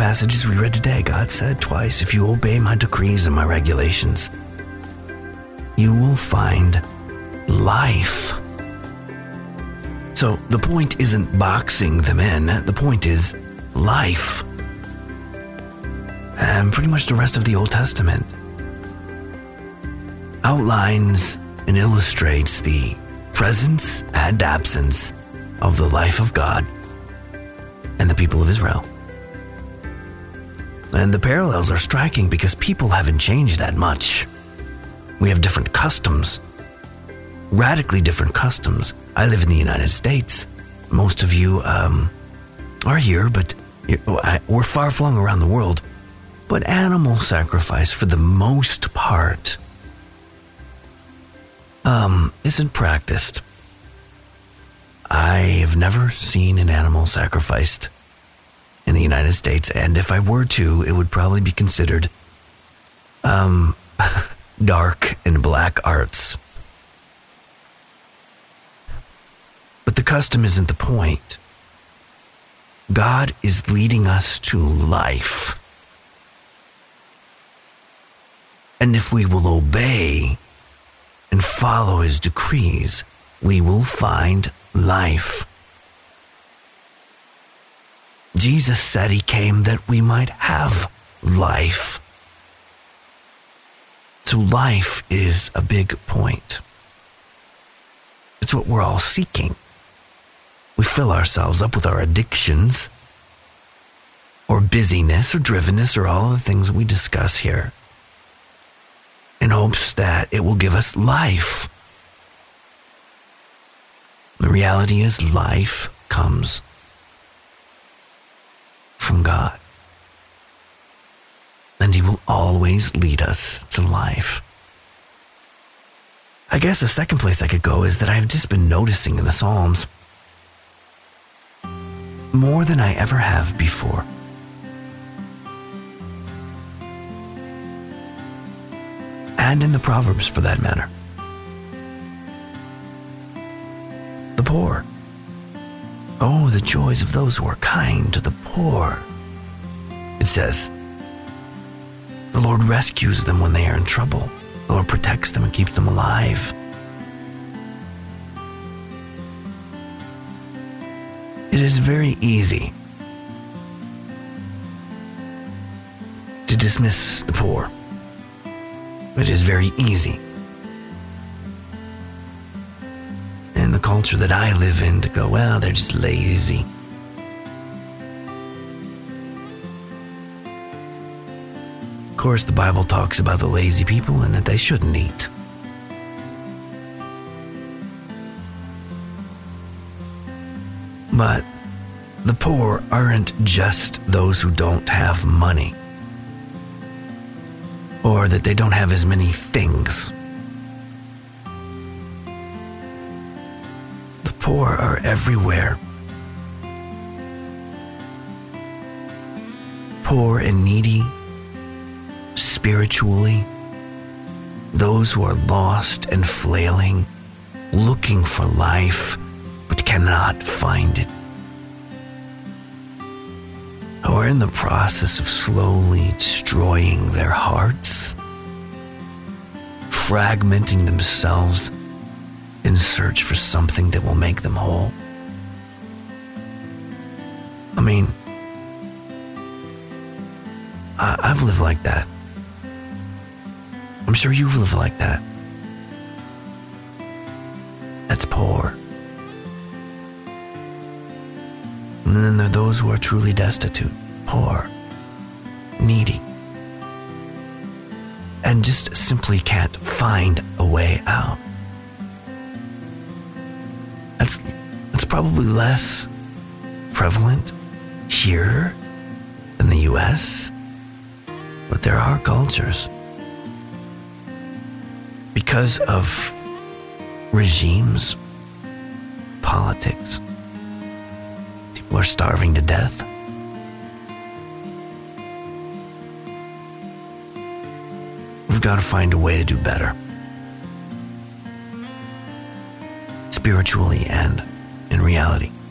passages we read today, God said twice, if you obey my decrees and my regulations, you will find life. So the point isn't boxing them in. The point is life. And pretty much the rest of the Old Testament outlines and illustrates the presence and absence of the life of God and the people of Israel. And the parallels are striking because people haven't changed that much. We have different customs, radically different customs. I live in the United States. Most of you are here, but we're far flung around the world. But animal sacrifice, for the most part, isn't practiced. I have never seen an animal sacrificed in the United States, and if I were to, it would probably be considered dark and black arts. But the custom isn't the point. God is leading us to life. And if we will obey and follow his decrees, we will find life. Jesus said he came that we might have life. So life is a big point. It's what we're all seeking. We fill ourselves up with our addictions, or busyness, or drivenness, or all the things we discuss here, in hopes that it will give us life. The reality is life comes from God. And he will always lead us to life. I guess the second place I could go is that I've just been noticing in the Psalms, more than I ever have before, and in the Proverbs for that matter, the poor. Oh, the joys of those who are kind to the poor. It says, the Lord rescues them when they are in trouble. The Lord protects them and keeps them alive. It is very easy to dismiss the poor. It is very easy in the culture that I live in to go, well, they're just lazy. Of course, the Bible talks about the lazy people and that they shouldn't eat. But the poor aren't just those who don't have money, or that they don't have as many things. The poor are everywhere. Poor and needy, spiritually, those who are lost and flailing, looking for life, but cannot find it, who are in the process of slowly destroying their hearts, fragmenting themselves in search for something that will make them whole. I mean, I've lived like that. I'm sure you've lived like that. That's poor. And then there are those who are truly destitute, poor, needy, and just simply can't find a way out. That's probably less prevalent here in the US, but there are cultures, because of regimes, politics, people are starving to death. We've got to find a way to do better, spiritually and in reality.